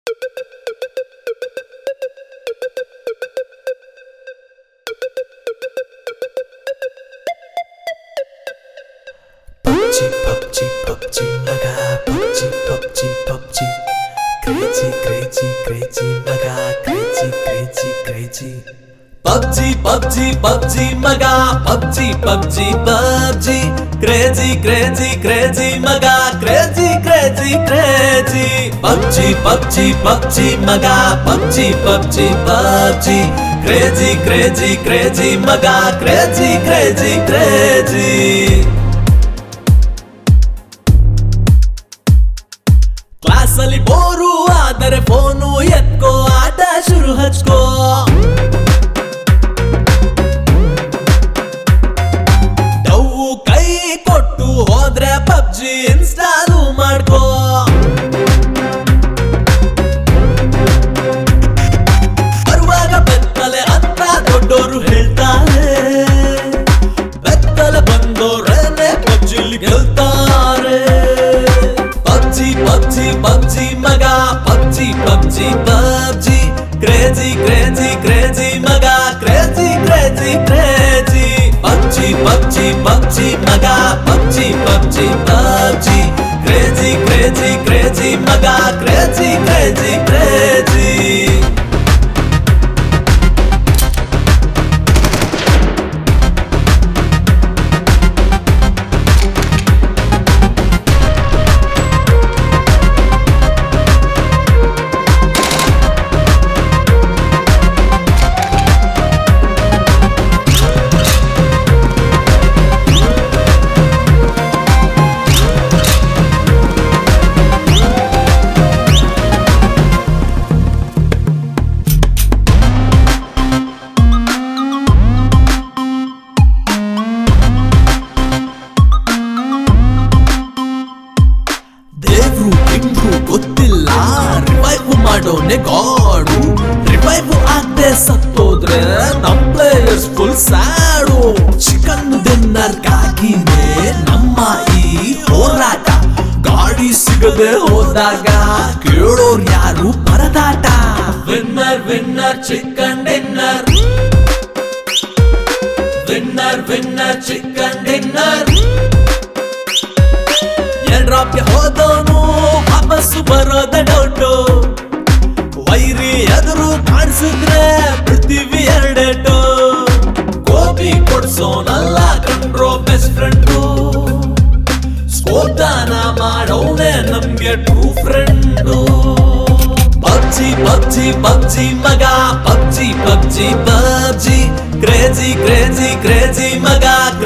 PUBG, PUBG, PUBG, maga PUBG, PUBG, PUBG. Crazy, crazy, crazy, maga crazy, crazy, crazy. PUBG, PUBG, PUBG, maga PUBG, PUBG, PUBG. Crazy, crazy, crazy, maga crazy, crazy, crazy. PUBG, PUBG, PUBG, maga PUBG, PUBG, PUBG. Crazy, crazy, crazy, maga crazy, crazy, crazy. ಕ್ಲಾಸಲ್ಲಿ bore ಆದರೆ phone ಎತ್ಕೋ, ಆಟ ಶುರು ಹಚ್ಕೋ. ಡವ್ವು ಕೈ ಕೊಟ್ಟು ಹೋದ್ರೆ PUBG ಇನ್ಸ್ಟಾಲು ಮಾಡ್ಕೋ. ಬರುವಾಗ ಬೆತ್ತಲೆ ಅಂತ ದೊಡ್ಡೋರು ಹೇಳ್ತಾರೆ, ಬೆತ್ತಲೆ ಬಂದೋರೇನೆ ಪಬ್ಜಿಲಿ ಗೆಲ್ತಾರೆ. PUBG, PUBG, PUBG, maga PUBG, PUBG, PUBG. Crazy, crazy, crazy, maga crazy, crazy, crazy. PUBG, PUBG, PUBG, maga PUBG, PUBG, PUBG. Crazy, crazy, crazy, maga crazy, crazy, crazy. ದೇವ್ರು ಹಿಂಗ್ರು ಗೊತ್ತಿಲ್ಲ, ರಿವೈವ್ ಮಾಡೋನೆ ಗಾಡು. ರಿವೈವ್ ಆಗದೆ ಸತ್ತೋದ್ರೆ ನಮ್ ಪ್ಲೇಯರ್ಸ್ ಫುಲ್ ಸ್ಯಾಡು. ಚಿಕನ್ ಡಿನ್ನರ್ಗಾಗಿನೇ ನಮ್ಮ ಈ ಹೋರಾಟ. ಗಾಡಿ ಸಿಗದೆ ಹೋದಾಗ ಕೇಳೋರ್ ಯಾರು ಪರದಾಟ. Winner winner chicken dinner, winner winner chicken dinner. ಡ್ರಾಪ್ಗೆ ಹೋದವನು ವಾಪಸ್ಸು ಬರೋದ ಡೌಟು. ವೈರಿ ಎದುರು ಕಾಣಿಸಿದ್ರೆ ಬಿಡ್ತೀವಿ ಎರಡೇಟು. ಗೋಬಿ ಕೊಡ್ಸೋನಲ್ಲ ಕಂಡ್ರೋ ಬೆಸ್ಟ್ ಫ್ರೆಂಡು. ಸ್ಕೋದಾನ ಮಾಡೋನೆ ನಮ್ಗೆ true friend. PUBG, PUBG, PUBG, maga PUBG, PUBG, PUBG. Crazy, crazy, crazy, maga